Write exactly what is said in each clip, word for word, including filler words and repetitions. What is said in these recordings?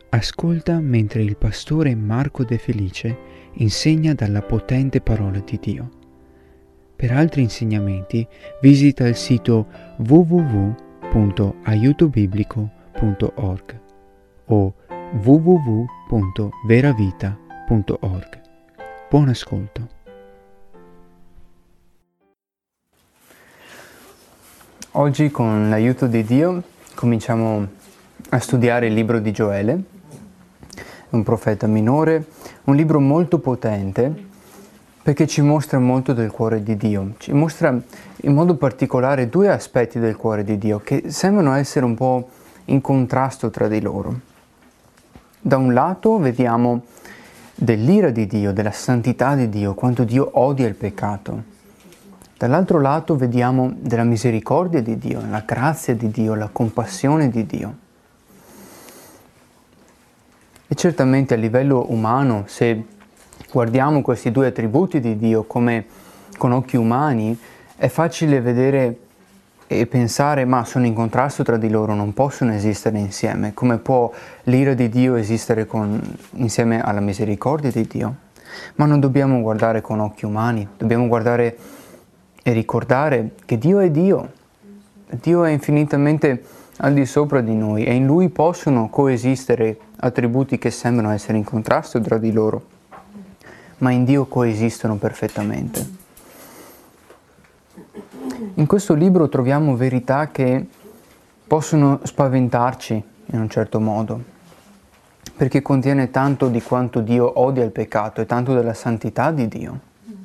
Ascolta mentre il pastore Marco De Felice insegna dalla potente parola di Dio. Per altri insegnamenti visita il sito w w w punto aiuto biblico punto org o w w w punto veravita punto org. Buon ascolto. Oggi, con l'aiuto di Dio, cominciamo a studiare il libro di Gioele, un profeta minore, un libro molto potente perché ci mostra molto del cuore di Dio. Ci mostra in modo particolare due aspetti del cuore di Dio che sembrano essere un po' in contrasto tra di loro. Da un lato vediamo dell'ira di Dio, della santità di Dio, quanto Dio odia il peccato. Dall'altro lato vediamo della misericordia di Dio, la grazia di Dio, la compassione di Dio. E certamente a livello umano, se guardiamo questi due attributi di Dio come con occhi umani, è facile vedere e pensare, ma sono in contrasto tra di loro, non possono esistere insieme. Come può l'ira di Dio esistere con, insieme alla misericordia di Dio? Ma non dobbiamo guardare con occhi umani, dobbiamo guardare e ricordare che Dio è Dio. Dio è infinitamente al di sopra di noi e in Lui possono coesistere attributi che sembrano essere in contrasto tra di loro, ma in Dio coesistono perfettamente. In questo libro troviamo verità che possono spaventarci in un certo modo, perché contiene tanto di quanto Dio odia il peccato e tanto della santità di Dio.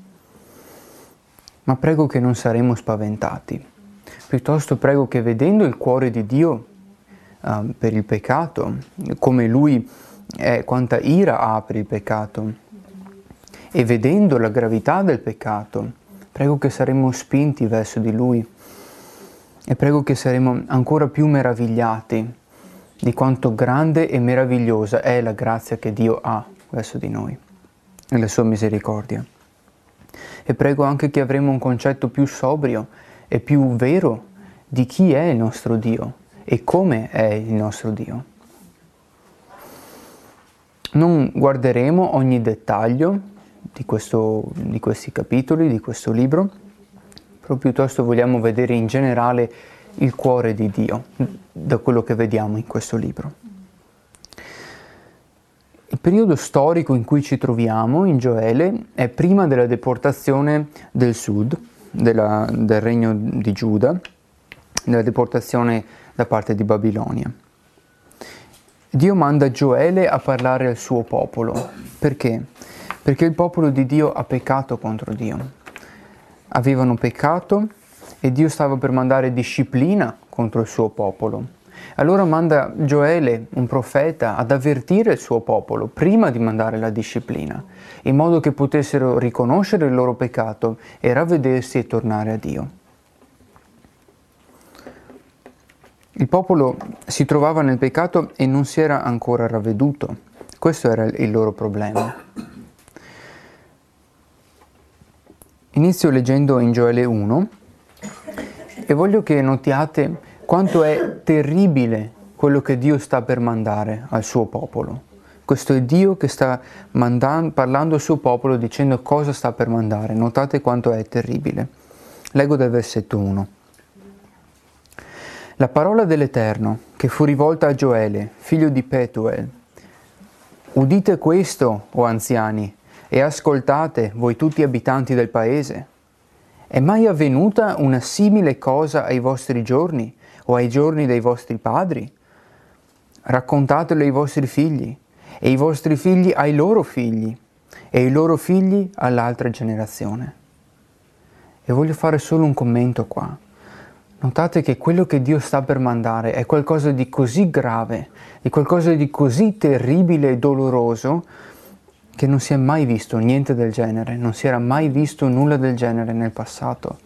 Ma prego che non saremo spaventati. Piuttosto prego che, vedendo il cuore di Dio uh, per il peccato, come Lui è, quanta ira ha per il peccato, e vedendo la gravità del peccato, prego che saremo spinti verso di Lui e prego che saremo ancora più meravigliati di quanto grande e meravigliosa è la grazia che Dio ha verso di noi e la sua misericordia. E prego anche che avremo un concetto più sobrio e più vero di chi è il nostro Dio e come è il nostro Dio. Non guarderemo ogni dettaglio di, questo, di questi capitoli, di questo libro, però piuttosto vogliamo vedere in generale il cuore di Dio, da quello che vediamo in questo libro. Il periodo storico in cui ci troviamo in Gioele è prima della deportazione del sud, della, del regno di Giuda, della deportazione da parte di Babilonia. Dio manda Gioele a parlare al suo popolo. Perché? Perché il popolo di Dio ha peccato contro Dio. Avevano peccato e Dio stava per mandare disciplina contro il suo popolo. Allora manda Gioele, un profeta, ad avvertire il suo popolo prima di mandare la disciplina, in modo che potessero riconoscere il loro peccato e ravvedersi e tornare a Dio. Il popolo si trovava nel peccato e non si era ancora ravveduto. Questo era il loro problema. Inizio leggendo in Gioele uno e voglio che notiate quanto è terribile quello che Dio sta per mandare al suo popolo. Questo è Dio che sta mandando, parlando al suo popolo, dicendo cosa sta per mandare. Notate quanto è terribile. Leggo dal versetto uno. La parola dell'Eterno, che fu rivolta a Gioele, figlio di Petuel. Udite questo, o anziani, e ascoltate, voi tutti abitanti del paese. È mai avvenuta una simile cosa ai vostri giorni, o ai giorni dei vostri padri? Raccontatelo ai vostri figli, e i vostri figli ai loro figli, e i loro figli all'altra generazione. E voglio fare solo un commento qua. Notate che quello che Dio sta per mandare è qualcosa di così grave, di qualcosa di così terribile e doloroso, che non si è mai visto niente del genere, non si era mai visto nulla del genere nel passato.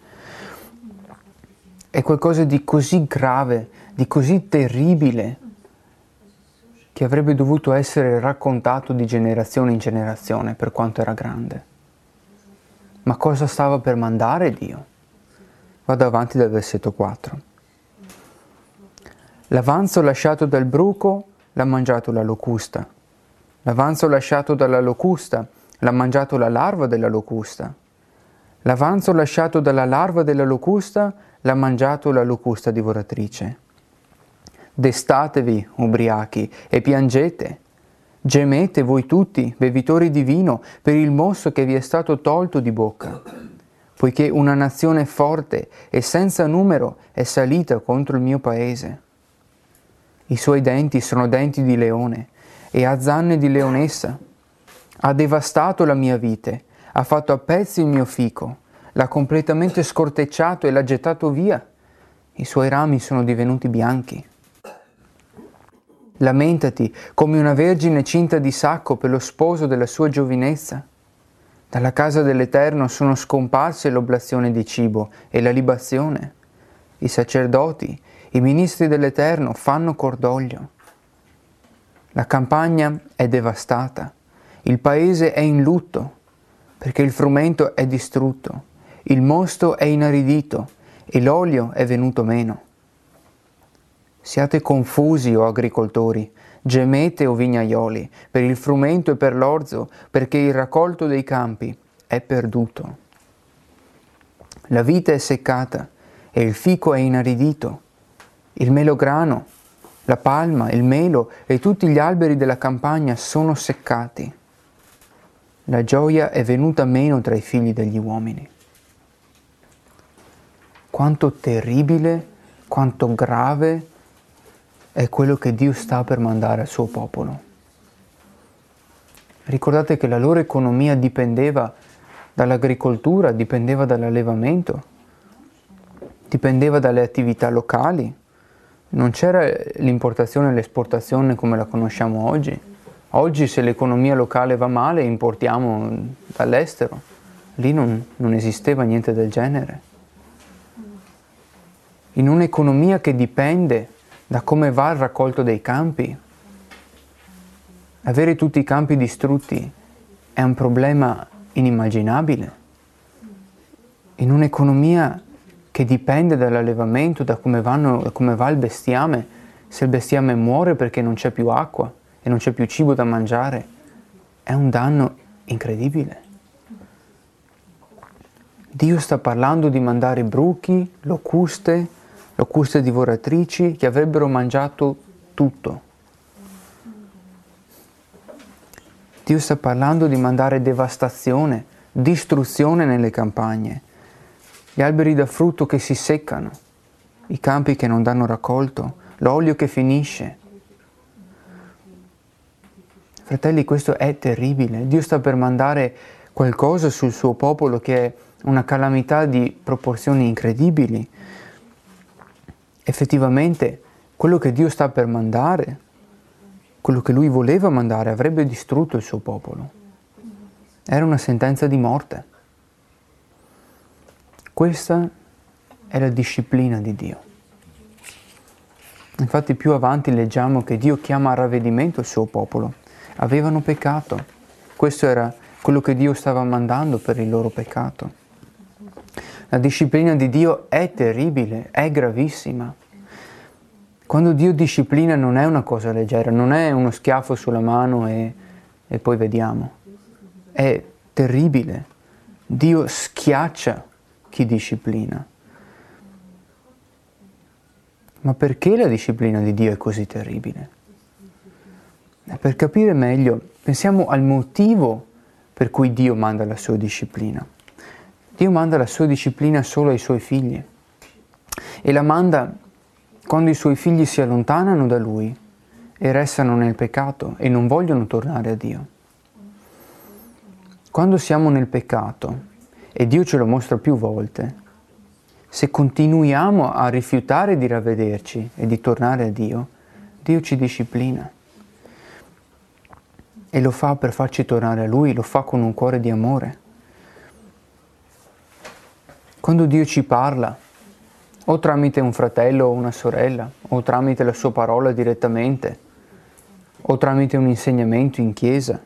È qualcosa di così grave, di così terribile, che avrebbe dovuto essere raccontato di generazione in generazione per quanto era grande. Ma cosa stava per mandare Dio? Vado avanti dal versetto quattro. L'avanzo lasciato dal bruco l'ha mangiato la locusta. L'avanzo lasciato dalla locusta l'ha mangiato la larva della locusta. L'avanzo lasciato dalla larva della locusta l'ha mangiato la locusta divoratrice. Destatevi, ubriachi, e piangete. Gemete voi tutti, bevitori di vino, per il mosto che vi è stato tolto di bocca, poiché una nazione forte e senza numero è salita contro il mio paese. I suoi denti sono denti di leone e ha zanne di leonessa. Ha devastato la mia vite, ha fatto a pezzi il mio fico, l'ha completamente scortecciato e l'ha gettato via. I suoi rami sono divenuti bianchi. Lamentati come una vergine cinta di sacco per lo sposo della sua giovinezza. Dalla casa dell'Eterno sono scomparse l'oblazione di cibo e la libazione. I sacerdoti, i ministri dell'Eterno fanno cordoglio. La campagna è devastata, il paese è in lutto, perché il frumento è distrutto, il mosto è inaridito e l'olio è venuto meno. Siate confusi, o agricoltori, gemete, o vignaioli, per il frumento e per l'orzo, perché il raccolto dei campi è perduto. La vite è seccata e il fico è inaridito. Il melograno, la palma, il melo e tutti gli alberi della campagna sono seccati. La gioia è venuta meno tra i figli degli uomini. Quanto terribile, quanto grave è quello che Dio sta per mandare al suo popolo. Ricordate che la loro economia dipendeva dall'agricoltura, dipendeva dall'allevamento, dipendeva dalle attività locali. Non c'era l'importazione e l'esportazione come la conosciamo oggi. Oggi se l'economia locale va male importiamo dall'estero. Lì non, non esisteva niente del genere. In un'economia che dipende da come va il raccolto dei campi, avere tutti i campi distrutti è un problema inimmaginabile. In un'economia che dipende dall'allevamento, da come, vanno, come va il bestiame, se il bestiame muore perché non c'è più acqua e non c'è più cibo da mangiare, è un danno incredibile. Dio sta parlando di mandare bruchi, locuste, locuste divoratrici che avrebbero mangiato tutto. Dio sta parlando di mandare devastazione, distruzione nelle campagne, gli alberi da frutto che si seccano, i campi che non danno raccolto, l'olio che finisce. Fratelli, questo è terribile. Dio sta per mandare qualcosa sul suo popolo che è una calamità di proporzioni incredibili. Effettivamente, quello che Dio sta per mandare, quello che Lui voleva mandare, avrebbe distrutto il suo popolo. Era una sentenza di morte. Questa è la disciplina di Dio. Infatti più avanti leggiamo che Dio chiama a ravvedimento il suo popolo. Avevano peccato. Questo era quello che Dio stava mandando per il loro peccato. La disciplina di Dio è terribile, è gravissima. Quando Dio disciplina non è una cosa leggera, non è uno schiaffo sulla mano e, e poi vediamo. È terribile. Dio schiaccia chi disciplina. Ma perché la disciplina di Dio è così terribile? E per capire meglio, pensiamo al motivo per cui Dio manda la sua disciplina. Dio manda la sua disciplina solo ai suoi figli e la manda quando i suoi figli si allontanano da Lui e restano nel peccato e non vogliono tornare a Dio. Quando siamo nel peccato, e Dio ce lo mostra più volte, se continuiamo a rifiutare di ravvederci e di tornare a Dio, Dio ci disciplina. E lo fa per farci tornare a Lui, lo fa con un cuore di amore. Quando Dio ci parla, o tramite un fratello o una sorella, o tramite la sua parola direttamente, o tramite un insegnamento in chiesa,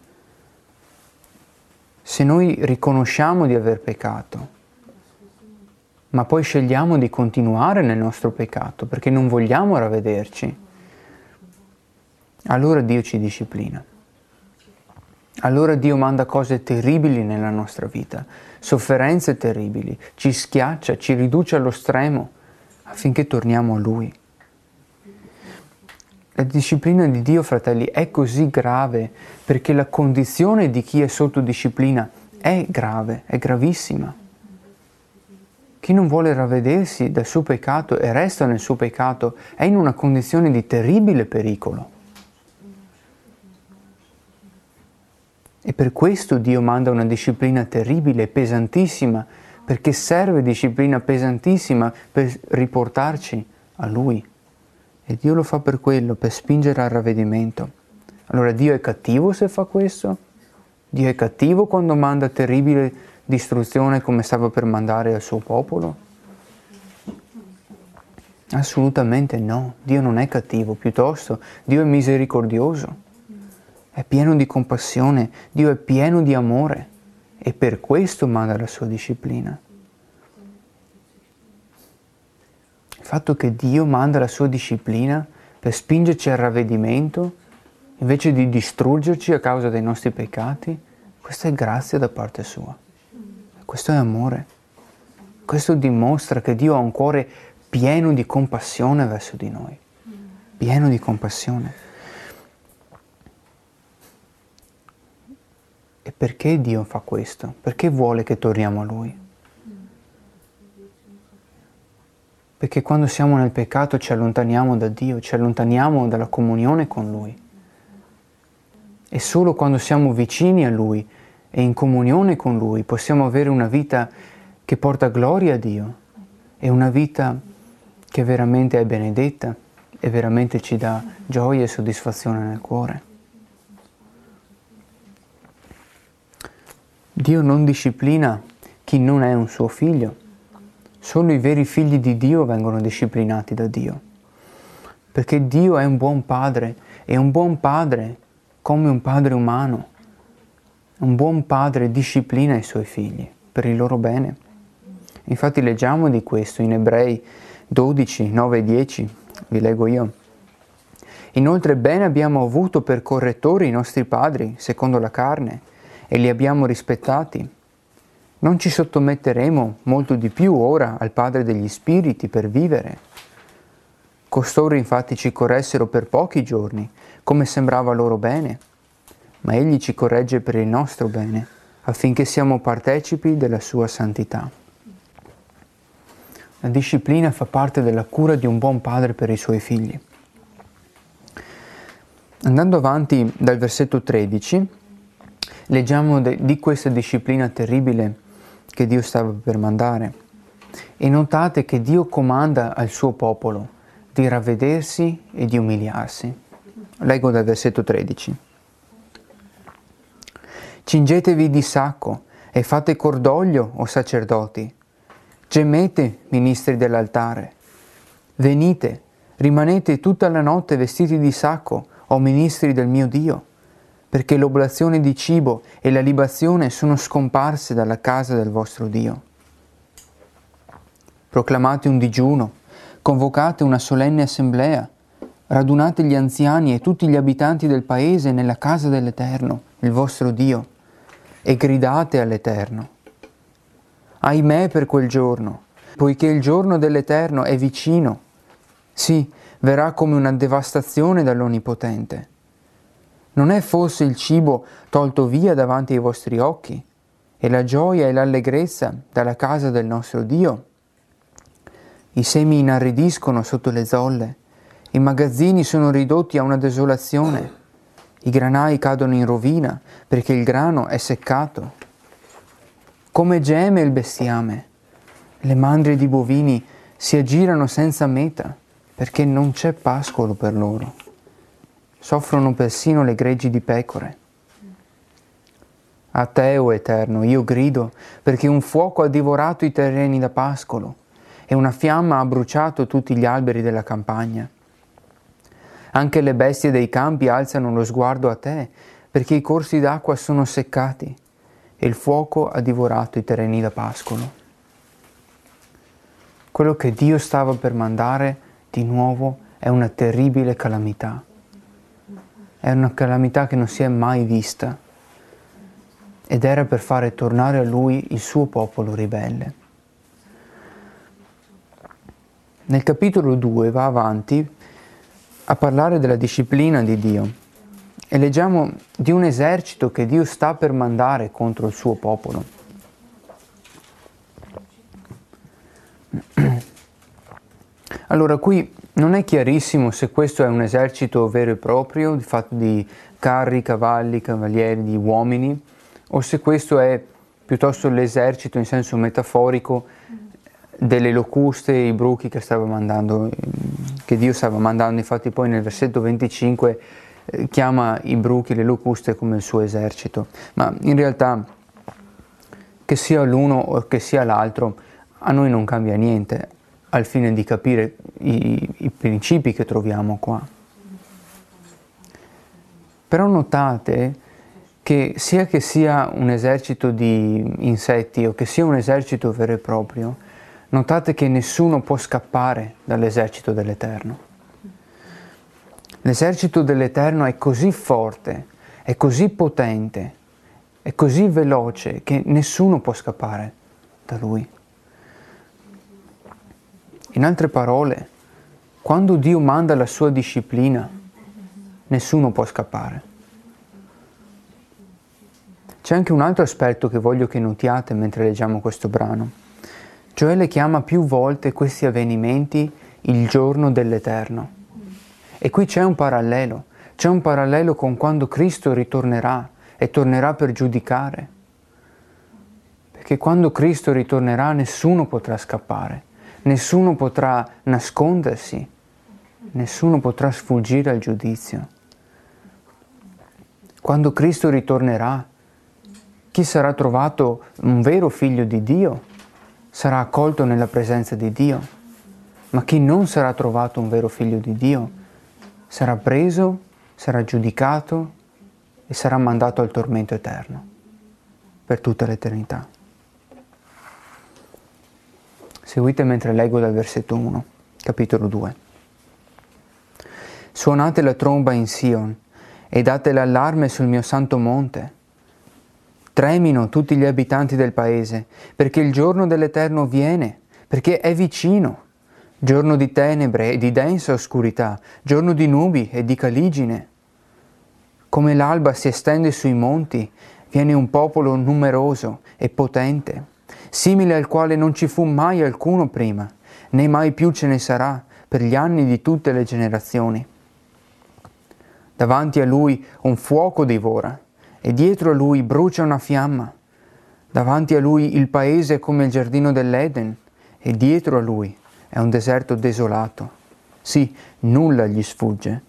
se noi riconosciamo di aver peccato, ma poi scegliamo di continuare nel nostro peccato perché non vogliamo ravvederci, allora Dio ci disciplina. Allora Dio manda cose terribili nella nostra vita, sofferenze terribili, ci schiaccia, ci riduce allo stremo affinché torniamo a Lui. La disciplina di Dio, fratelli, è così grave perché la condizione di chi è sotto disciplina è grave, è gravissima. Chi non vuole ravvedersi dal suo peccato e resta nel suo peccato è in una condizione di terribile pericolo. E per questo Dio manda una disciplina terribile, pesantissima, perché serve disciplina pesantissima per riportarci a Lui. E Dio lo fa per quello, per spingere al ravvedimento. Allora Dio è cattivo se fa questo? Dio è cattivo quando manda terribile distruzione come stava per mandare al suo popolo? Assolutamente no, Dio non è cattivo, piuttosto Dio è misericordioso. È pieno di compassione, Dio è pieno di amore e per questo manda la sua disciplina. Il fatto che Dio manda la sua disciplina per spingerci al ravvedimento invece di distruggerci a causa dei nostri peccati, questa è grazia da parte sua. Questo è amore. Questo dimostra che Dio ha un cuore pieno di compassione verso di noi. Pieno di compassione. E perché Dio fa questo? Perché vuole che torniamo a Lui? Perché quando siamo nel peccato ci allontaniamo da Dio, ci allontaniamo dalla comunione con Lui. E solo quando siamo vicini a Lui e in comunione con Lui possiamo avere una vita che porta gloria a Dio e una vita che veramente è benedetta e veramente ci dà gioia e soddisfazione nel cuore. Dio non disciplina chi non è un suo figlio. Solo i veri figli di Dio vengono disciplinati da Dio. Perché Dio è un buon padre e un buon padre, come un padre umano, un buon padre disciplina i suoi figli per il loro bene. Infatti leggiamo di questo in Ebrei dodici, nove e dieci, vi leggo io. Inoltre bene abbiamo avuto per correttori i nostri padri, secondo la carne, e li abbiamo rispettati. Non ci sottometteremo molto di più ora al Padre degli Spiriti per vivere. Costoro infatti ci corressero per pochi giorni, come sembrava loro bene, ma Egli ci corregge per il nostro bene, affinché siamo partecipi della sua santità. La disciplina fa parte della cura di un buon padre per i suoi figli. Andando avanti dal versetto tredici, leggiamo de- di questa disciplina terribile che Dio stava per mandare. E notate che Dio comanda al suo popolo di ravvedersi e di umiliarsi. Leggo dal versetto tredici. Cingetevi di sacco e fate cordoglio, o sacerdoti. Gemete, ministri dell'altare. Venite, rimanete tutta la notte vestiti di sacco, o ministri del mio Dio, perché l'oblazione di cibo e la libazione sono scomparse dalla casa del vostro Dio. Proclamate un digiuno, convocate una solenne assemblea, radunate gli anziani e tutti gli abitanti del paese nella casa dell'Eterno, il vostro Dio, e gridate all'Eterno. Ahimè per quel giorno, poiché il giorno dell'Eterno è vicino, sì, verrà come una devastazione dall'Onnipotente. Non è forse il cibo tolto via davanti ai vostri occhi, e la gioia e l'allegrezza dalla casa del nostro Dio? I semi inarridiscono sotto le zolle, i magazzini sono ridotti a una desolazione, i granai cadono in rovina perché il grano è seccato. Come geme il bestiame, le mandrie di bovini si aggirano senza meta perché non c'è pascolo per loro. Soffrono persino le greggi di pecore. A te, o Eterno, io grido, perché un fuoco ha divorato i terreni da pascolo e una fiamma ha bruciato tutti gli alberi della campagna. Anche le bestie dei campi alzano lo sguardo a te, perché i corsi d'acqua sono seccati e il fuoco ha divorato i terreni da pascolo. Quello che Dio stava per mandare di nuovo è una terribile calamità. È una calamità che non si è mai vista ed era per fare tornare a lui il suo popolo ribelle. Nel capitolo due va avanti a parlare della disciplina di Dio e leggiamo di un esercito che Dio sta per mandare contro il suo popolo. Allora, qui non è chiarissimo se questo è un esercito vero e proprio, fatto di carri, cavalli, cavalieri, di uomini, o se questo è piuttosto l'esercito in senso metaforico delle locuste, i bruchi che stava mandando, che Dio stava mandando. Infatti poi nel versetto venticinque eh, chiama i bruchi, le locuste come il suo esercito. Ma in realtà che sia l'uno o che sia l'altro a noi non cambia niente al fine di capire i, i principi che troviamo qua. Però notate che sia che sia un esercito di insetti o che sia un esercito vero e proprio, notate che nessuno può scappare dall'esercito dell'Eterno. L'esercito dell'Eterno è così forte, è così potente, è così veloce che nessuno può scappare da lui. In altre parole, quando Dio manda la sua disciplina, nessuno può scappare. C'è anche un altro aspetto che voglio che notiate mentre leggiamo questo brano. Gioele chiama più volte questi avvenimenti il giorno dell'Eterno. E qui c'è un parallelo, c'è un parallelo con quando Cristo ritornerà e tornerà per giudicare. Perché quando Cristo ritornerà nessuno potrà scappare, nessuno potrà nascondersi, nessuno potrà sfuggire al giudizio. Quando Cristo ritornerà, chi sarà trovato un vero figlio di Dio sarà accolto nella presenza di Dio, ma chi non sarà trovato un vero figlio di Dio sarà preso, sarà giudicato e sarà mandato al tormento eterno per tutta l'eternità. Seguite mentre leggo dal versetto uno, capitolo due. Suonate la tromba in Sion e date l'allarme sul mio santo monte. Tremino tutti gli abitanti del paese, perché il giorno dell'Eterno viene, perché è vicino. Giorno di tenebre e di densa oscurità, giorno di nubi e di caligine. Come l'alba si estende sui monti, viene un popolo numeroso e potente, simile al quale non ci fu mai alcuno prima, né mai più ce ne sarà per gli anni di tutte le generazioni. Davanti a lui un fuoco divora, e dietro a lui brucia una fiamma. Davanti a lui il paese è come il giardino dell'Eden, e dietro a lui è un deserto desolato. Sì, nulla gli sfugge.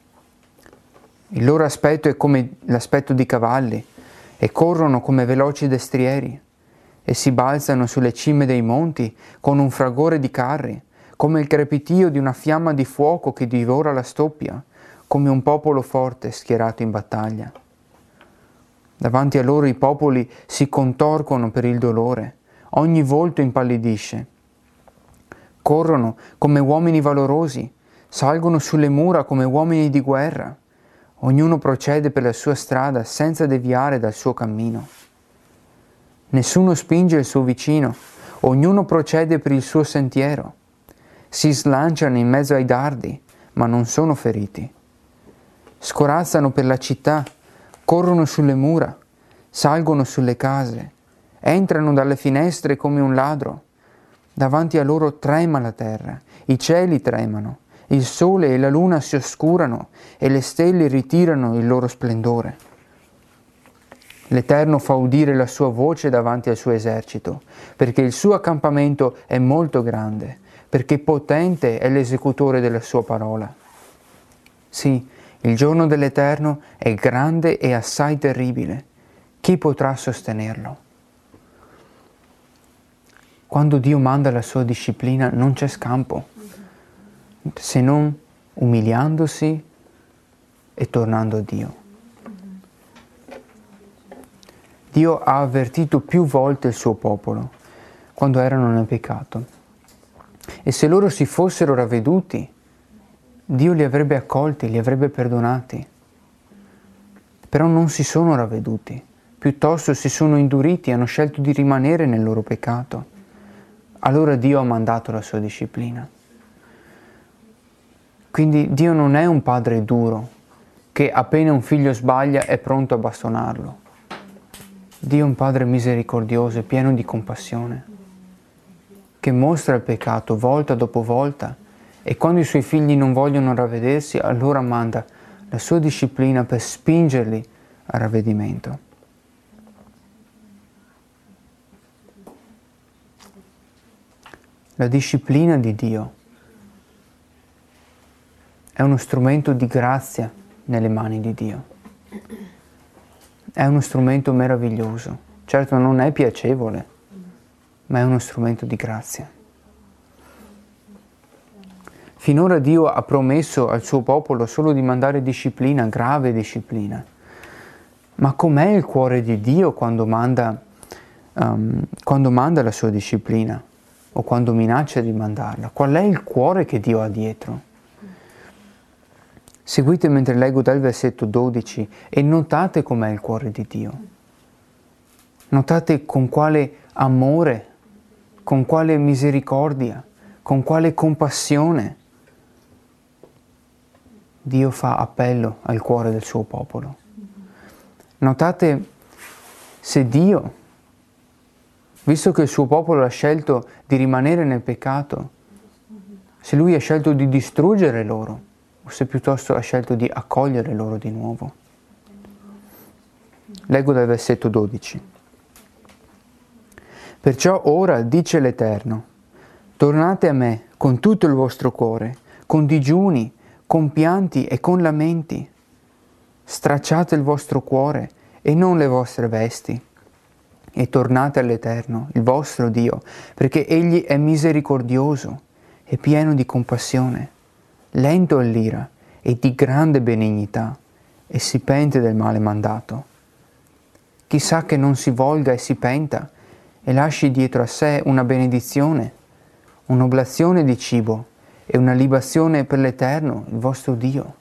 Il loro aspetto è come l'aspetto di cavalli, e corrono come veloci destrieri, e si balzano sulle cime dei monti con un fragore di carri, come il crepitio di una fiamma di fuoco che divora la stoppia, come un popolo forte schierato in battaglia. Davanti a loro i popoli si contorcono per il dolore, ogni volto impallidisce. Corrono come uomini valorosi, salgono sulle mura come uomini di guerra. Ognuno procede per la sua strada senza deviare dal suo cammino. Nessuno spinge il suo vicino, ognuno procede per il suo sentiero. Si slanciano in mezzo ai dardi, ma non sono feriti. Scorazzano per la città, corrono sulle mura, salgono sulle case, entrano dalle finestre come un ladro. Davanti a loro trema la terra, i cieli tremano, il sole e la luna si oscurano e le stelle ritirano il loro splendore. L'Eterno fa udire la sua voce davanti al suo esercito, perché il suo accampamento è molto grande, perché potente è l'esecutore della sua parola. Sì, il giorno dell'Eterno è grande e assai terribile. Chi potrà sostenerlo? Quando Dio manda la sua disciplina non c'è scampo, se non umiliandosi e tornando a Dio. Dio ha avvertito più volte il suo popolo quando erano nel peccato. E se loro si fossero ravveduti, Dio li avrebbe accolti, li avrebbe perdonati. però non si sono ravveduti, piuttosto si sono induriti e hanno scelto di rimanere nel loro peccato. Allora Dio ha mandato la sua disciplina. Quindi Dio non è un padre duro, che appena un figlio sbaglia è pronto a bastonarlo. Dio è un padre misericordioso e pieno di compassione, che mostra il peccato volta dopo volta, e quando i suoi figli non vogliono ravvedersi, allora manda la sua disciplina per spingerli al ravvedimento. La disciplina di Dio è uno strumento di grazia nelle mani di Dio. È uno strumento meraviglioso. Certo non è piacevole, ma è uno strumento di grazia. Finora Dio ha promesso al suo popolo solo di mandare disciplina, grave disciplina. Ma com'è il cuore di Dio quando manda, um, quando manda la sua disciplina? O quando minaccia di mandarla? Qual è il cuore che Dio ha dietro? Seguite mentre leggo dal versetto dodici e notate com'è il cuore di Dio. Notate con quale amore, con quale misericordia, con quale compassione Dio fa appello al cuore del suo popolo. Notate se Dio, visto che il suo popolo ha scelto di rimanere nel peccato, se Lui ha scelto di distruggere loro, o se piuttosto ha scelto di accogliere loro di nuovo. Leggo dal versetto dodici. Perciò ora dice l'Eterno, tornate a me con tutto il vostro cuore, con digiuni, con pianti e con lamenti. Stracciate il vostro cuore e non le vostre vesti. E tornate all'Eterno, il vostro Dio, perché Egli è misericordioso e pieno di compassione, lento all'ira e di grande benignità, e si pente del male mandato. Chissà che non si volga e si penta, e lasci dietro a sé una benedizione, un'oblazione di cibo e una libazione per l'Eterno, il vostro Dio.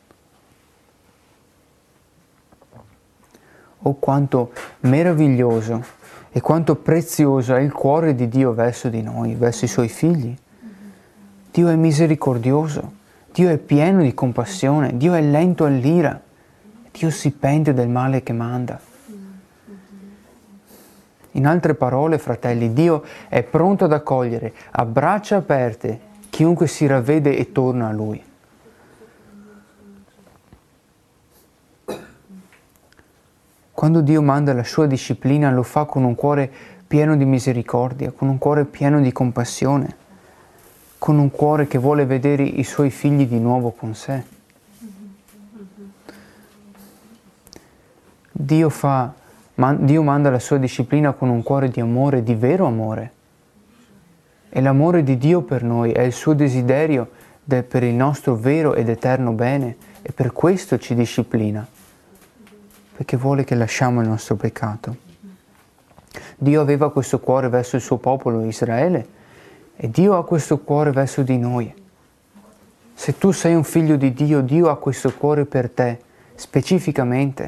Oh, quanto meraviglioso e quanto prezioso è il cuore di Dio verso di noi, verso i Suoi figli. Dio è misericordioso, Dio è pieno di compassione, Dio è lento all'ira, Dio si pente del male che manda. In altre parole, fratelli, Dio è pronto ad accogliere a braccia aperte chiunque si ravvede e torna a Lui. Quando Dio manda la sua disciplina lo fa con un cuore pieno di misericordia, con un cuore pieno di compassione, con un cuore che vuole vedere i suoi figli di nuovo con sé. Dio, fa, man, Dio manda la sua disciplina con un cuore di amore, di vero amore. E l'amore di Dio per noi è il suo desiderio de, per il nostro vero ed eterno bene, e per questo ci disciplina, perché vuole che lasciamo il nostro peccato. Dio aveva questo cuore verso il suo popolo Israele, e Dio ha questo cuore verso di noi. Se tu sei un figlio di Dio, Dio ha questo cuore per te, specificamente.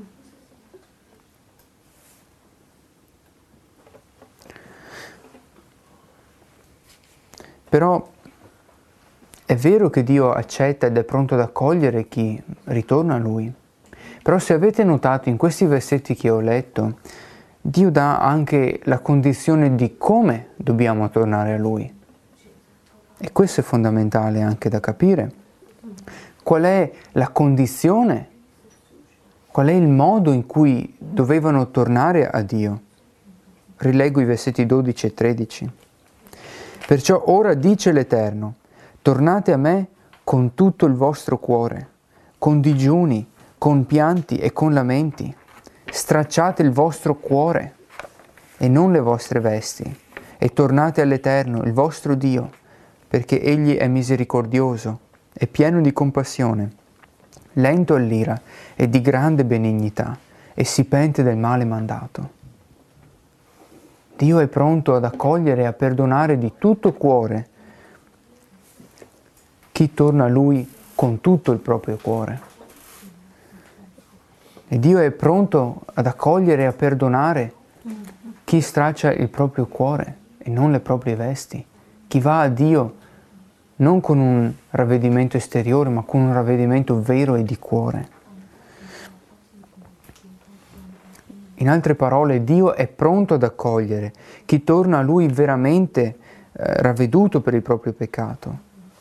Però è vero che Dio accetta ed è pronto ad accogliere chi ritorna a Lui. Però se avete notato in questi versetti che ho letto, Dio dà anche la condizione di come dobbiamo tornare a Lui. E questo è fondamentale anche da capire. Qual è la condizione? Qual è il modo in cui dovevano tornare a Dio? Rileggo i versetti dodici e tredici. Perciò ora dice l'Eterno, tornate a me con tutto il vostro cuore, con digiuni, con pianti e con lamenti. Stracciate il vostro cuore e non le vostre vesti, e tornate all'Eterno, il vostro Dio, perché Egli è misericordioso e pieno di compassione, lento all'ira e di grande benignità, e si pente del male mandato. Dio è pronto ad accogliere e a perdonare di tutto cuore chi torna a Lui con tutto il proprio cuore. E Dio è pronto ad accogliere e a perdonare chi straccia il proprio cuore e non le proprie vesti. Chi va a Dio non con un ravvedimento esteriore, ma con un ravvedimento vero e di cuore. In altre parole, Dio è pronto ad accogliere chi torna a Lui veramente eh, ravveduto per il proprio peccato.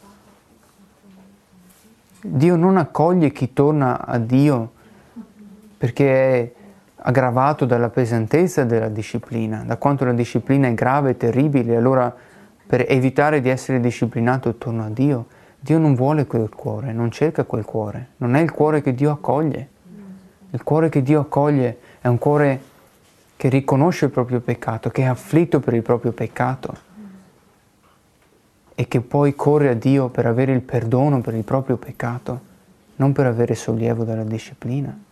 Dio non accoglie chi torna a Dio perché è aggravato dalla pesantezza della disciplina, da quanto la disciplina è grave e terribile. Allora, per evitare di essere disciplinato torno a Dio, Dio non vuole quel cuore, non cerca quel cuore, non è il cuore che Dio accoglie. Il cuore che Dio accoglie è un cuore che riconosce il proprio peccato, che è afflitto per il proprio peccato e che poi corre a Dio per avere il perdono per il proprio peccato, non per avere sollievo dalla disciplina.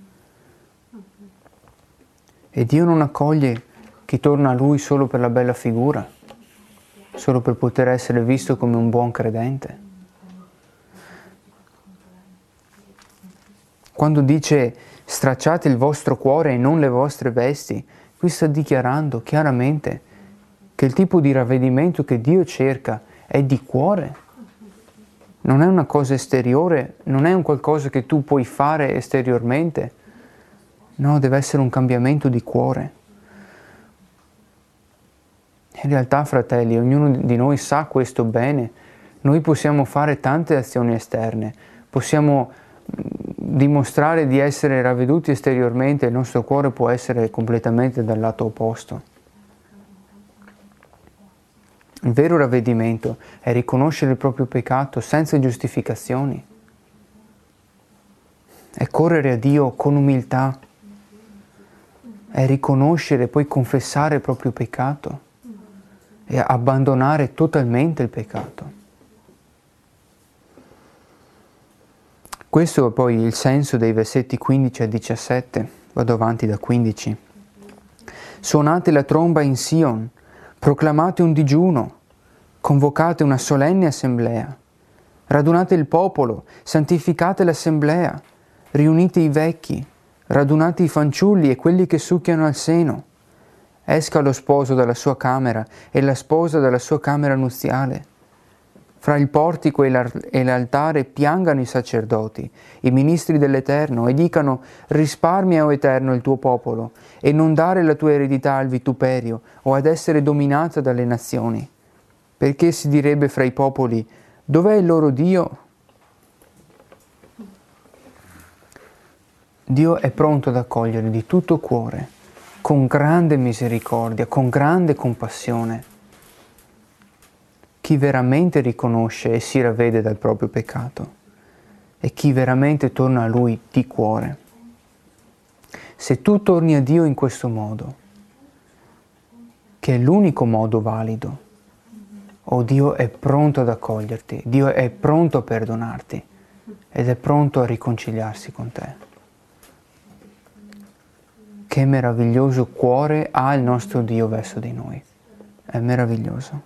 E Dio non accoglie chi torna a Lui solo per la bella figura, solo per poter essere visto come un buon credente. Quando dice stracciate il vostro cuore e non le vostre vesti, qui sta dichiarando chiaramente che il tipo di ravvedimento che Dio cerca è di cuore. Non è una cosa esteriore, non è un qualcosa che tu puoi fare esteriormente. No, deve essere un cambiamento di cuore. In realtà, fratelli, ognuno di noi sa questo bene. Noi possiamo fare tante azioni esterne, possiamo dimostrare di essere ravveduti esteriormente, il nostro cuore può essere completamente dal lato opposto. Il vero ravvedimento è riconoscere il proprio peccato senza giustificazioni, è correre a Dio con umiltà, è riconoscere e poi confessare il proprio peccato e abbandonare totalmente il peccato. Questo è poi il senso dei versetti quindici a diciassette. Vado avanti da quindici. Suonate la tromba in Sion, proclamate un digiuno, convocate una solenne assemblea, radunate il popolo, santificate l'assemblea, riunite i vecchi, radunate i fanciulli e quelli che succhiano al seno. Esca lo sposo dalla sua camera e la sposa dalla sua camera nuziale. Fra il portico e l'altare piangano i sacerdoti, i ministri dell'Eterno, e dicano: risparmia, o Eterno, il tuo popolo, e non dare la tua eredità al vituperio o ad essere dominata dalle nazioni. Perché si direbbe fra i popoli: dov'è il loro Dio? Dio è pronto ad accogliere di tutto cuore, con grande misericordia, con grande compassione, chi veramente riconosce e si ravvede dal proprio peccato e chi veramente torna a Lui di cuore. Se tu torni a Dio in questo modo, che è l'unico modo valido, oh, Dio è pronto ad accoglierti, Dio è pronto a perdonarti ed è pronto a riconciliarsi con te. Che meraviglioso cuore ha il nostro Dio verso di noi. È meraviglioso.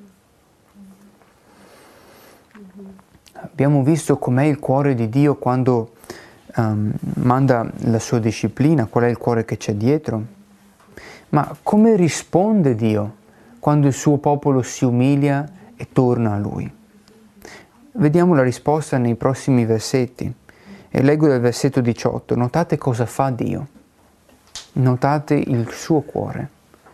Abbiamo visto com'è il cuore di Dio quando um, manda la sua disciplina, qual è il cuore che c'è dietro. Ma come risponde Dio quando il suo popolo si umilia e torna a Lui? Vediamo la risposta nei prossimi versetti. E leggo dal versetto diciotto. Notate cosa fa Dio. Notate il suo cuore.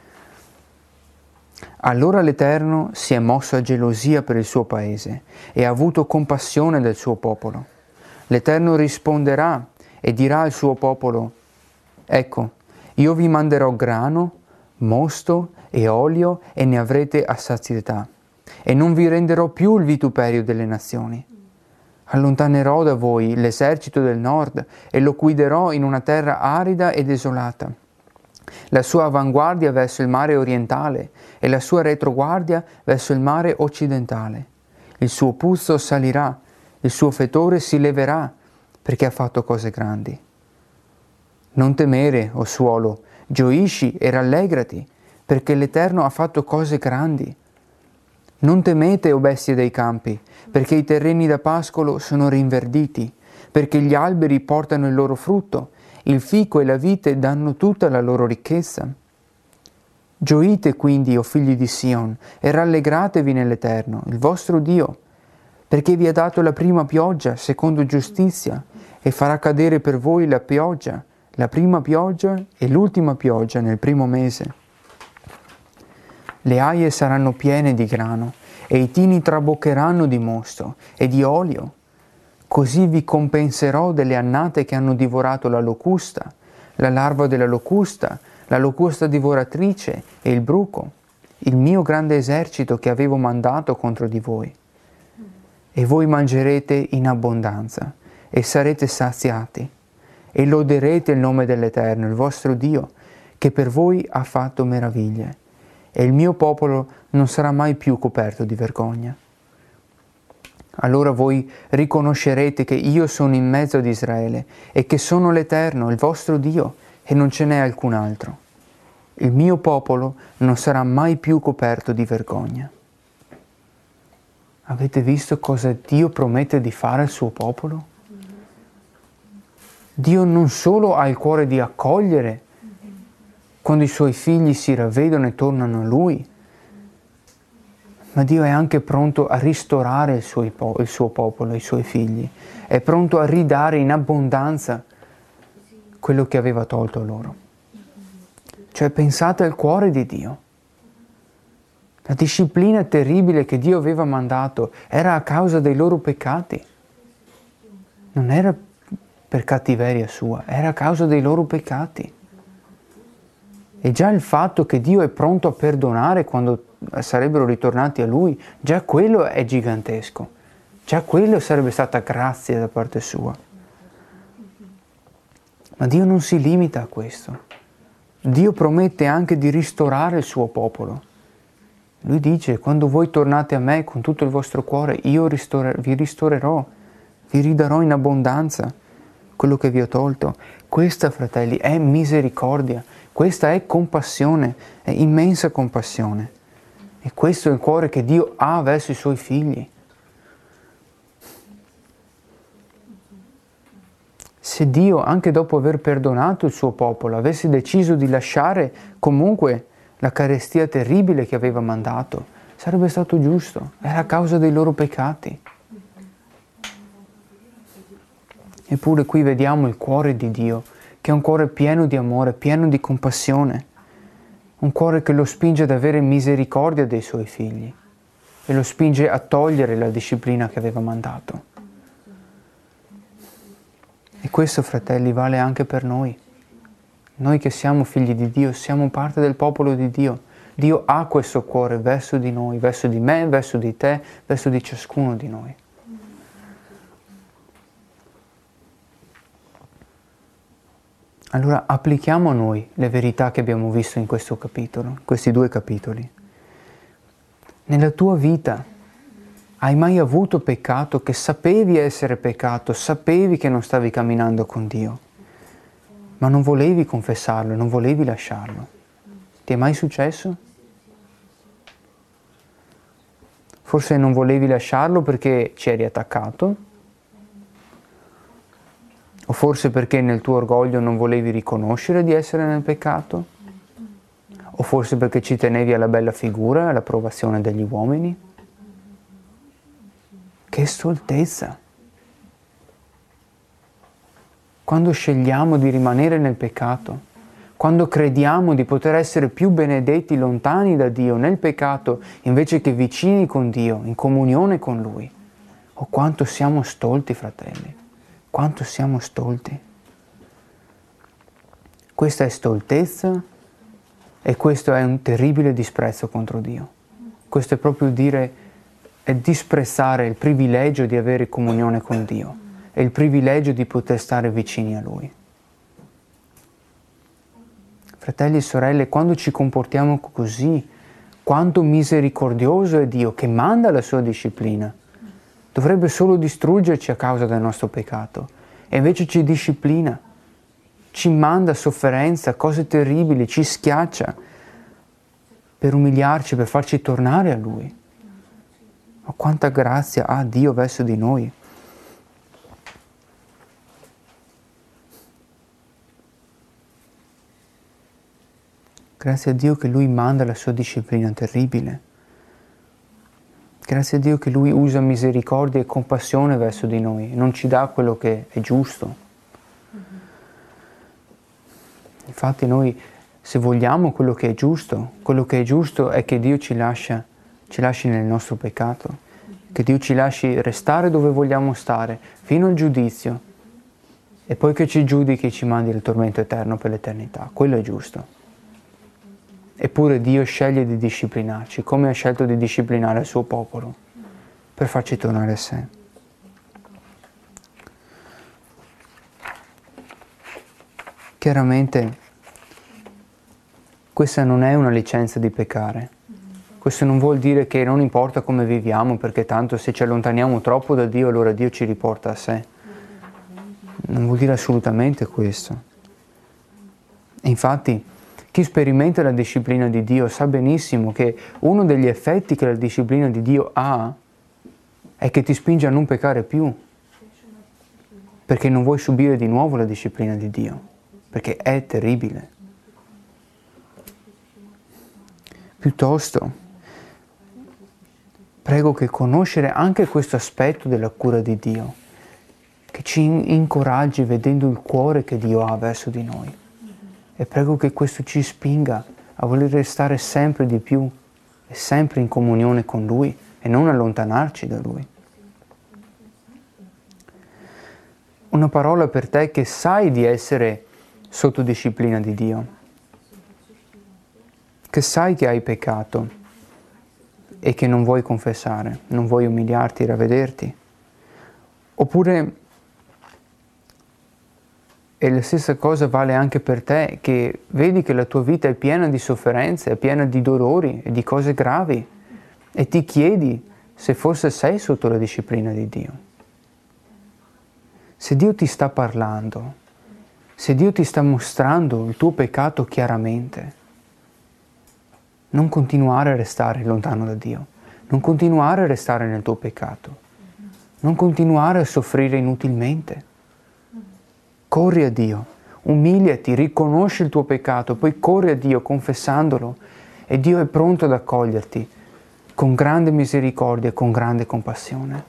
Allora l'Eterno si è mosso a gelosia per il suo paese e ha avuto compassione del suo popolo. L'Eterno risponderà e dirà al suo popolo: ecco, io vi manderò grano, mosto e olio e ne avrete a sazietà, e non vi renderò più il vituperio delle nazioni. Allontanerò da voi l'esercito del nord e lo guiderò in una terra arida e desolata. La sua avanguardia verso il mare orientale e la sua retroguardia verso il mare occidentale. Il suo puzzo salirà, il suo fetore si leverà, perché ha fatto cose grandi. Non temere, o suolo, gioisci e rallegrati, perché l'Eterno ha fatto cose grandi. Non temete, o bestie dei campi, perché i terreni da pascolo sono rinverditi, perché gli alberi portano il loro frutto, Il fico e la vite danno tutta la loro ricchezza. Gioite quindi, o figli di Sion, e rallegratevi nell'Eterno, il vostro Dio, perché vi ha dato la prima pioggia, secondo giustizia, e farà cadere per voi la pioggia, la prima pioggia e l'ultima pioggia nel primo mese. Le aie saranno piene di grano, e i tini traboccheranno di mosto e di olio. Così vi compenserò delle annate che hanno divorato la locusta, la larva della locusta, la locusta divoratrice e il bruco, il mio grande esercito che avevo mandato contro di voi. E voi mangerete in abbondanza e sarete saziati, e loderete il nome dell'Eterno, il vostro Dio, che per voi ha fatto meraviglie, e il mio popolo non sarà mai più coperto di vergogna. Allora voi riconoscerete che io sono in mezzo ad Israele e che sono l'Eterno, il vostro Dio, e non ce n'è alcun altro. Il mio popolo non sarà mai più coperto di vergogna. Avete visto cosa Dio promette di fare al suo popolo? Dio non solo ha il cuore di accogliere quando i suoi figli si ravvedono e tornano a Lui, ma Dio è anche pronto a ristorare il suo, il suo popolo, i suoi figli. È pronto a ridare in abbondanza quello che aveva tolto loro. Cioè pensate al cuore di Dio. La disciplina terribile che Dio aveva mandato era a causa dei loro peccati. Non era per cattiveria sua, era a causa dei loro peccati. E già il fatto che Dio è pronto a perdonare quando sarebbero ritornati a Lui, già quello è gigantesco. Già quello sarebbe stata grazia da parte sua. Ma Dio non si limita a questo. Dio promette anche di ristorare il suo popolo. Lui dice, quando voi tornate a me con tutto il vostro cuore, io ristore, vi ristorerò, vi ridarò in abbondanza quello che vi ho tolto. Questa, fratelli, è misericordia, questa è compassione, è immensa compassione. E questo è il cuore che Dio ha verso i suoi figli. Se Dio, anche dopo aver perdonato il suo popolo, avesse deciso di lasciare comunque la carestia terribile che aveva mandato, sarebbe stato giusto, era a causa dei loro peccati. Eppure qui vediamo il cuore di Dio, che è un cuore pieno di amore, pieno di compassione, un cuore che lo spinge ad avere misericordia dei suoi figli e lo spinge a togliere la disciplina che aveva mandato. E questo, fratelli, vale anche per noi. Noi che siamo figli di Dio, siamo parte del popolo di Dio. Dio ha questo cuore verso di noi, verso di me, verso di te, verso di ciascuno di noi. Allora applichiamo a noi le verità che abbiamo visto in questo capitolo, in questi due capitoli. Nella tua vita hai mai avuto peccato che sapevi essere peccato, sapevi che non stavi camminando con Dio, ma non volevi confessarlo, non volevi lasciarlo? Ti è mai successo? Forse non volevi lasciarlo perché ci eri attaccato, o forse perché nel tuo orgoglio non volevi riconoscere di essere nel peccato, o forse perché ci tenevi alla bella figura, all'approvazione degli uomini. Che stoltezza! Quando scegliamo di rimanere nel peccato, quando crediamo di poter essere più benedetti lontani da Dio nel peccato invece che vicini con Dio, in comunione con Lui. Oh, quanto siamo stolti, fratelli! Quanto siamo stolti! Questa è stoltezza e questo è un terribile disprezzo contro Dio. Questo è proprio dire, è disprezzare il privilegio di avere comunione con Dio e il privilegio di poter stare vicini a Lui. Fratelli e sorelle, quando ci comportiamo così, quanto misericordioso è Dio che manda la sua disciplina. Dovrebbe solo distruggerci a causa del nostro peccato e invece ci disciplina, ci manda sofferenza, cose terribili, ci schiaccia per umiliarci, per farci tornare a Lui. Ma quanta grazia ha Dio verso di noi. Grazie a Dio che Lui manda la sua disciplina terribile. Grazie a Dio che Lui usa misericordia e compassione verso di noi, non ci dà quello che è giusto. Infatti noi, se vogliamo quello che è giusto, quello che è giusto è che Dio ci lascia, ci lasci nel nostro peccato, che Dio ci lasci restare dove vogliamo stare, fino al giudizio, e poi che ci giudichi e ci mandi il tormento eterno per l'eternità. Quello è giusto. Eppure Dio sceglie di disciplinarci, come ha scelto di disciplinare il suo popolo, per farci tornare a sé. Chiaramente questa non è una licenza di peccare. Questo non vuol dire che non importa come viviamo, perché tanto se ci allontaniamo troppo da Dio, allora Dio ci riporta a sé. Non vuol dire assolutamente questo. E infatti, chi sperimenta la disciplina di Dio sa benissimo che uno degli effetti che la disciplina di Dio ha è che ti spinge a non peccare più, perché non vuoi subire di nuovo la disciplina di Dio, perché è terribile. Piuttosto, prego che conoscere anche questo aspetto della cura di Dio, che ci incoraggi vedendo il cuore che Dio ha verso di noi. E prego che questo ci spinga a voler restare sempre di più e sempre in comunione con Lui e non allontanarci da Lui. Una parola per te che sai di essere sotto disciplina di Dio, che sai che hai peccato e che non vuoi confessare, non vuoi umiliarti e ravvederti. Oppure, e la stessa cosa vale anche per te, che vedi che la tua vita è piena di sofferenze, è piena di dolori e di cose gravi, e ti chiedi se forse sei sotto la disciplina di Dio. Se Dio ti sta parlando, se Dio ti sta mostrando il tuo peccato chiaramente, non continuare a restare lontano da Dio, non continuare a restare nel tuo peccato, non continuare a soffrire inutilmente. Corri a Dio, umiliati, riconosci il tuo peccato, poi corri a Dio confessandolo e Dio è pronto ad accoglierti con grande misericordia e con grande compassione.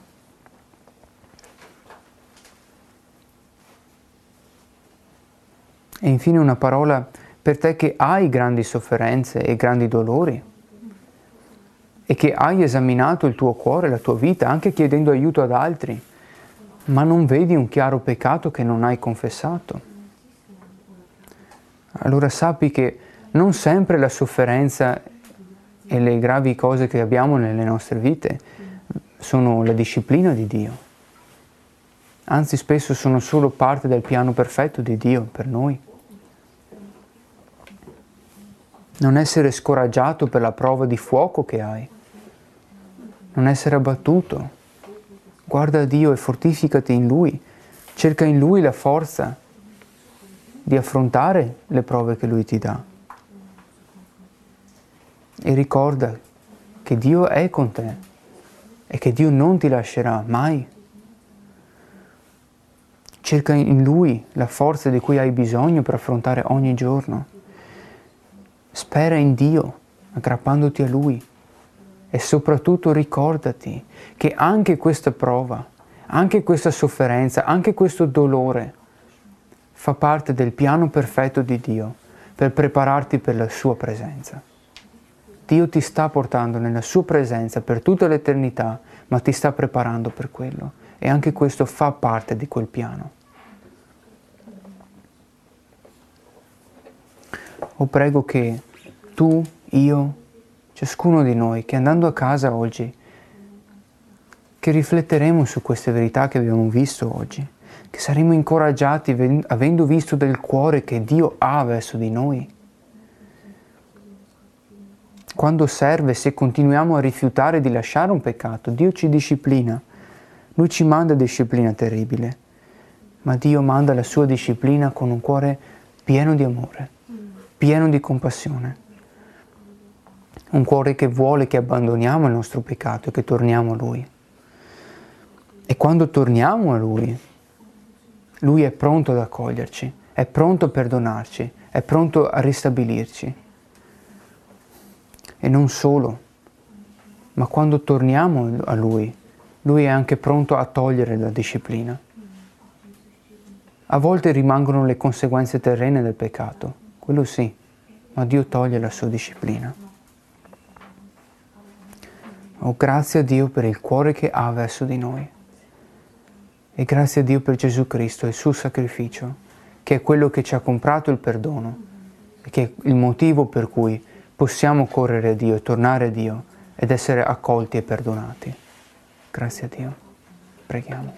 E infine una parola per te che hai grandi sofferenze e grandi dolori e che hai esaminato il tuo cuore, la tua vita, anche chiedendo aiuto ad altri, ma non vedi un chiaro peccato che non hai confessato. Allora sappi che non sempre la sofferenza e le gravi cose che abbiamo nelle nostre vite sono la disciplina di Dio. Anzi, spesso sono solo parte del piano perfetto di Dio per noi. Non essere scoraggiato per la prova di fuoco che hai. Non essere abbattuto. Guarda a Dio e fortificati in Lui. Cerca in Lui la forza di affrontare le prove che Lui ti dà. E ricorda che Dio è con te e che Dio non ti lascerà mai. Cerca in Lui la forza di cui hai bisogno per affrontare ogni giorno. Spera in Dio, aggrappandoti a Lui. E soprattutto ricordati che anche questa prova, anche questa sofferenza, anche questo dolore fa parte del piano perfetto di Dio per prepararti per la sua presenza. Dio ti sta portando nella sua presenza per tutta l'eternità, ma ti sta preparando per quello. E anche questo fa parte di quel piano. O prego che tu, io, ciascuno di noi, che andando a casa oggi, che rifletteremo su queste verità che abbiamo visto oggi, che saremo incoraggiati avendo visto del cuore che Dio ha verso di noi. Quando serve, se continuiamo a rifiutare di lasciare un peccato, Dio ci disciplina. Lui ci manda disciplina terribile, ma Dio manda la sua disciplina con un cuore pieno di amore, pieno di compassione. Un cuore che vuole che abbandoniamo il nostro peccato e che torniamo a Lui. E quando torniamo a Lui, Lui è pronto ad accoglierci, è pronto a perdonarci, è pronto a ristabilirci. E non solo, ma quando torniamo a Lui, Lui è anche pronto a togliere la disciplina. A volte rimangono le conseguenze terrene del peccato, quello sì, ma Dio toglie la sua disciplina. Oh, grazie a Dio per il cuore che ha verso di noi. E grazie a Dio per Gesù Cristo e il suo sacrificio, che è quello che ci ha comprato il perdono, e che è il motivo per cui possiamo correre a Dio e tornare a Dio ed essere accolti e perdonati. Grazie a Dio. Preghiamo.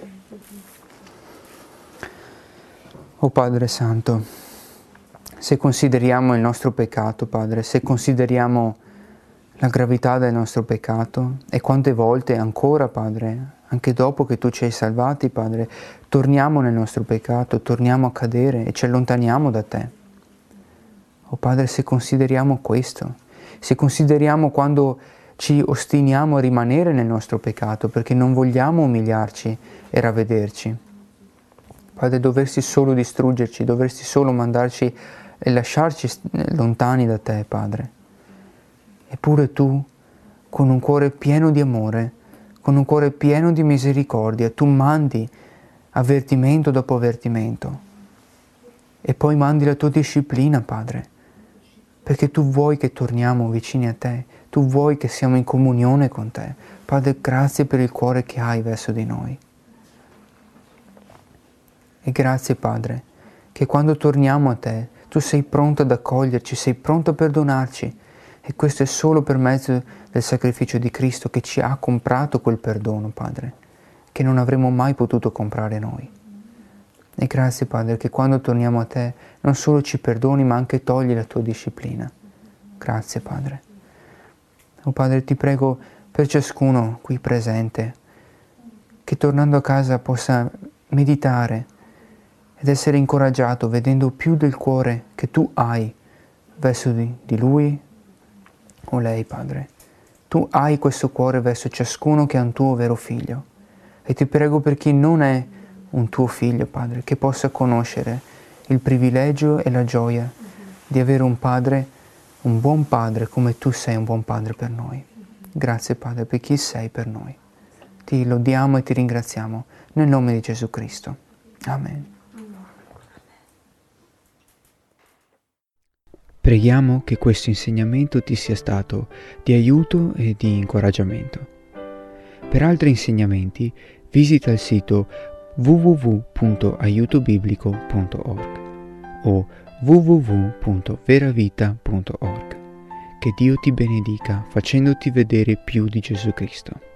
Oh Padre Santo, se consideriamo il nostro peccato, Padre, se consideriamo la gravità del nostro peccato e quante volte ancora, Padre, anche dopo che Tu ci hai salvati, Padre, torniamo nel nostro peccato, torniamo a cadere e ci allontaniamo da Te. Oh Padre, se consideriamo questo, se consideriamo quando ci ostiniamo a rimanere nel nostro peccato perché non vogliamo umiliarci e ravvederci, Padre, dovresti solo distruggerci, dovresti solo mandarci e lasciarci lontani da Te, Padre. Eppure Tu, con un cuore pieno di amore, con un cuore pieno di misericordia, Tu mandi avvertimento dopo avvertimento. E poi mandi la Tua disciplina, Padre, perché Tu vuoi che torniamo vicini a Te, Tu vuoi che siamo in comunione con Te. Padre, grazie per il cuore che hai verso di noi. E grazie, Padre, che quando torniamo a Te, Tu sei pronto ad accoglierci, sei pronto a perdonarci. E questo è solo per mezzo del sacrificio di Cristo che ci ha comprato quel perdono, Padre, che non avremmo mai potuto comprare noi. E grazie, Padre, che quando torniamo a Te non solo ci perdoni, ma anche togli la Tua disciplina. Grazie, Padre. Oh Padre, Ti prego per ciascuno qui presente, che tornando a casa possa meditare ed essere incoraggiato vedendo più del cuore che Tu hai verso di, di lui o lei, Padre. Tu hai questo cuore verso ciascuno che è un Tuo vero figlio. E Ti prego per chi non è un Tuo figlio, Padre, che possa conoscere il privilegio e la gioia di avere un Padre, un buon Padre come Tu sei un buon Padre per noi. Grazie, Padre, per chi sei per noi. Ti lodiamo e Ti ringraziamo nel nome di Gesù Cristo. Amen. Preghiamo che questo insegnamento ti sia stato di aiuto e di incoraggiamento. Per altri insegnamenti visita il sito w w w punto aiuto biblico punto org o w w w punto veravita punto org. Che Dio ti benedica facendoti vedere più di Gesù Cristo.